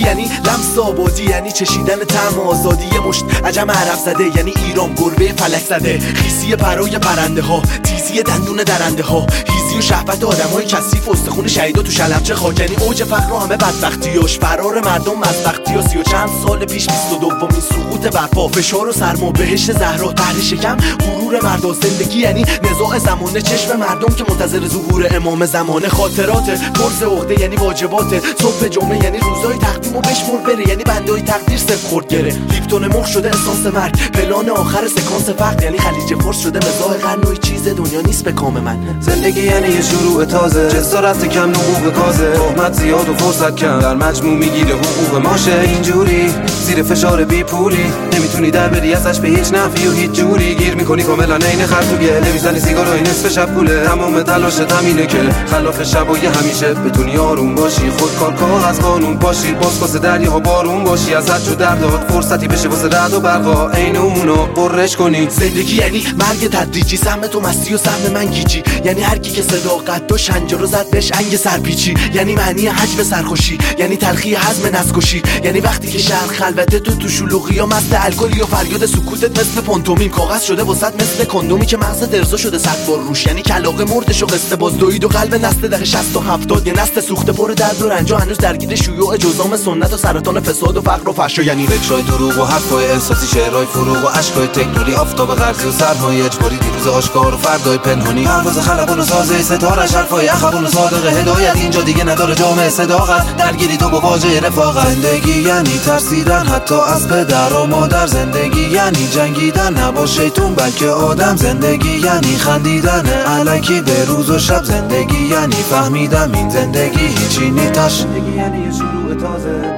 یعنی لمس آبادی، یعنی چشیدن طعم آزادی. یه مشت عجم عرب زده یعنی ایران گربه فلک زده. خیسی پرای پرنده ها، تیزی دندون درنده ها، هیزی و شهوت آدمای کثیف، استخون شهیدا تو شلمچه خاک. یعنی اوج فقر و همه بدبختیاش، فرار مردم از بختیا. 30 و چند سال پیش 22مین سقوط برپا، فشار و سرما، بهشت زهرا، طرح شکم، غرور مردا. زندگی یعنی نزاع زمانه، چشم مردم که منتظر ظهور امام زمانه. خاطرات پرز عقده یعنی واجبات، صبح جمعه یعنی روزای تقدیم و بشمر بره، یعنی بندای تقدیر صفر خورد گره. لیپتون مرغ شده اسانس مرگ، پلان آخر سکانس فقر، یعنی خلیج فارس شده مزاح قرن و چیز دنیا نیست به کام من. زندگی یعنی یه شروع تازه، جسارت کم نبوغ کازه، تهمت زیاد و فرصت کم، در مجموع میگیره حقوق ماشه. اینجوری زیر فشار بی پولی نمیتونی در بری ازش به هیچ نفی و هیچ جوری. گیر میکنی کاملا عین خر تو گل، نمیزنی سیگار و این نصف شب کوله. تمام تلاشت همینه که خلاف شبای همیشه بتونی آروم باشی، خودکار کاغذ قانون باشی، باز دریاها بارون باشی. ازت جو درداد فرصتی بشه واسه رعد و برقا، عین اونو برش کنی. زندگی یعنی مرگ تدریجی، سهم تو مستی و سهم من گیجی. یعنی هر کی که صداقت دو شنجر رو زد بهش انگ سرپیچی. یعنی معنی حجم سرخوشی، یعنی تلخی هضم نسکشی. یعنی وقتی که شهر خلوته تو شلوغی و مست الکلی و فریاد سکوتت مثل پانتومیم کاغذ شده واسط مثل کندومی که مغز درزا شده 100 بار روش. یعنی کلاغه مردش و قصه باز دوید و قلب نسل دهه 60 و 70. یه نسل سوخته پر درد و رنج و هنوز درگیر شیوع جزام سنت و سرطان فساد و فقر و فحش. یعنی فکرای دروغ و حرفای احساسی، شعرهای فروغ و اشکای تکنوری، آفتاب غربی و سرهای اجباری، دیروز آشکار و فردای پنهانی، پرواز خلبان و سازه ستارش، حرفای اخوان و صادق هدایت. اینجا دیگه نداره جامعه صداقت، درگیری تو با واژه رفاقت. زندگی یعنی ترسیدن حتی از پدر و مادر، زندگی یعنی جنگیدن نه با شیطون بلکه آدم، زندگی یعنی خندیدن الکی به روز و شب، زندگی یعنی فهمیدم این زندگی هیچی نیست. زندگی یعنی یه شروع تازه.